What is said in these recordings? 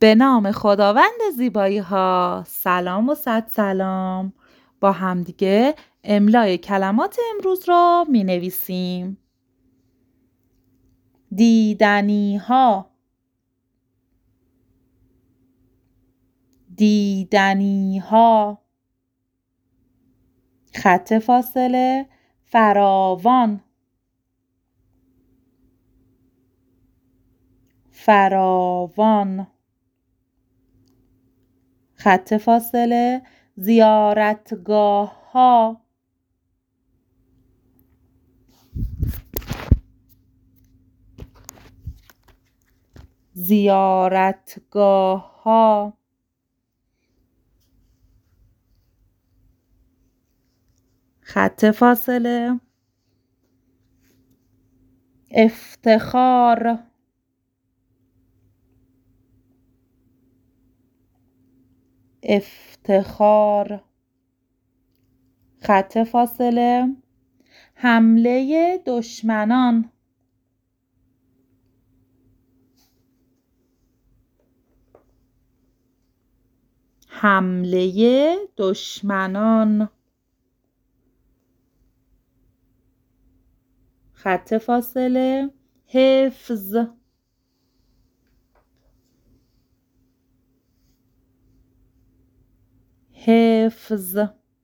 به نام خداوند زیبایی ها. سلام و صد سلام. با همدیگه املای کلمات امروز رو می نویسیم. دیدنی ها، دیدنی ها. خط فاصله فراوان، فراوان. خط فاصله زیارتگاه ها، زیارتگاه ها. خط فاصله افتخار، افتخار. خط فاصله حمله دشمنان، حمله دشمنان. خط فاصله حفظ، حفظ.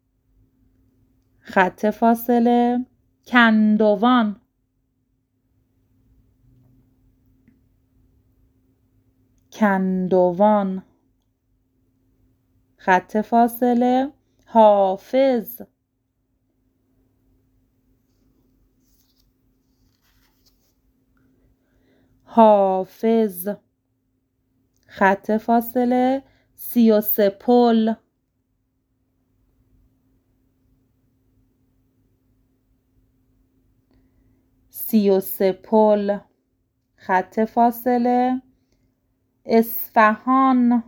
خط فاصله کندوان، کندوان. خط فاصله حافظ، حافظ. خط فاصله 33 پل، 33 پل. خط فاصله اصفهان،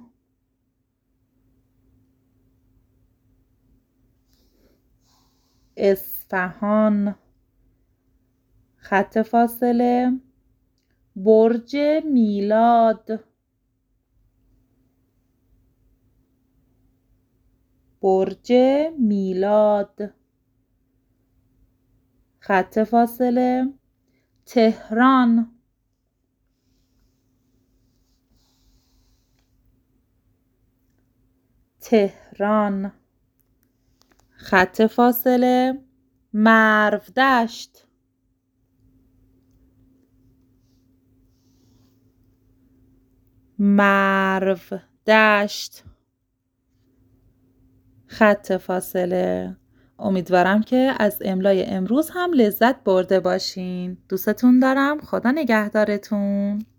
اصفهان. خط فاصله برج میلاد، برج میلاد. خط فاصله تهران، تهران. خط فاصله مرودشت، مرودشت. خط فاصله. امیدوارم که از املای امروز هم لذت برده باشین. دوستتون دارم. خدا نگهدارتون.